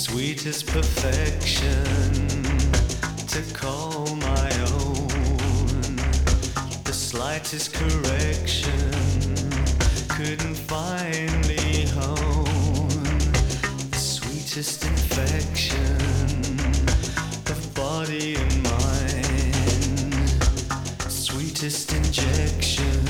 sweetest perfection to call my own. The slightest correction couldn't finally hone. The sweetest infection of body and mind, sweetest injection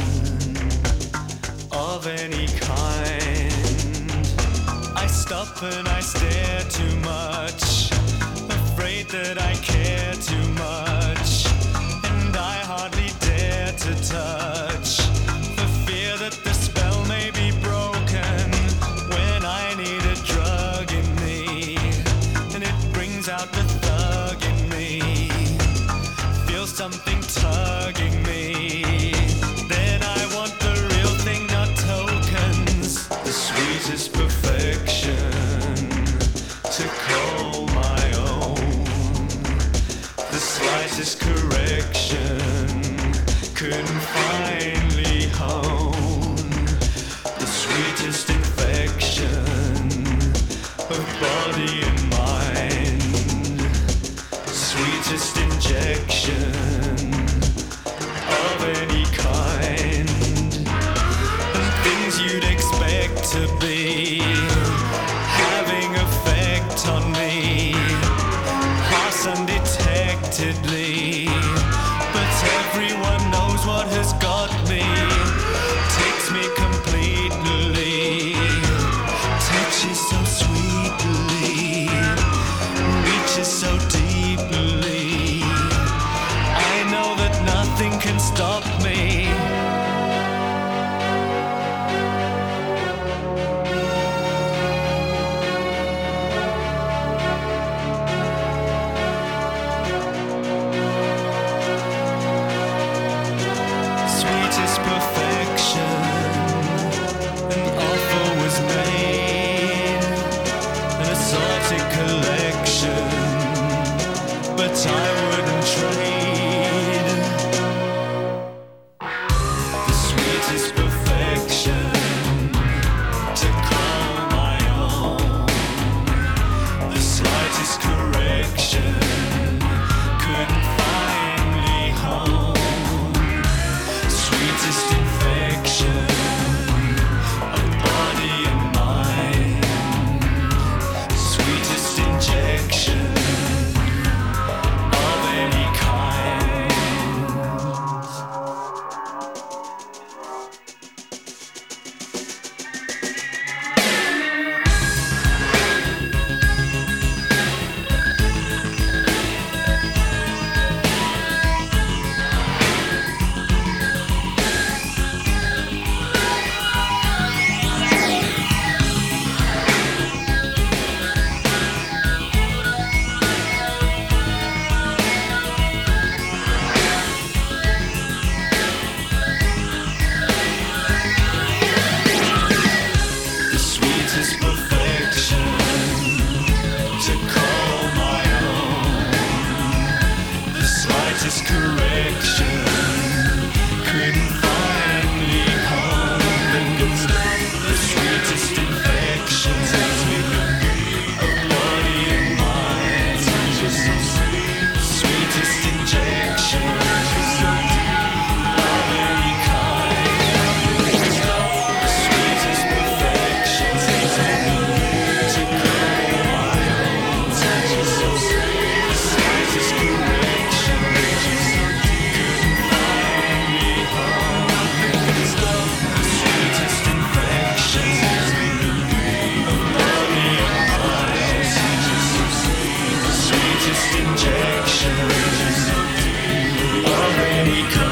of any kind. I stop and I stare too much, afraid that I care too much, and I hardly dare to touch, for fear that the spell may be broken when I need a drug in me, and it brings out the thug in me, feel something tugging me, then I want the real thing, not tokens, the sweetest perfection to call my own. The slightest correction couldn't finally hone. The sweetest infection of body and mind, sweetest injection of any kind, and things you'd expect to be having effect on me, pass undetectedly, but everyone knows what has got me, takes me completely, touches so sweetly, reaches so deeply, I know that nothing can stop me. Sweetest perfection, an offer was made, an assorted collection, but I wouldn't trade. The sweetest perfection to call my own. The slightest correction couldn't finally hone. Sweetest infection of body and mind, sweetest injection of any kind. Slightest correction couldn't finally hone. The sweetest infection of body and mind, sweetest injection of any kind. The sweetest perfection to call my own. The slightest correction injection of any kind.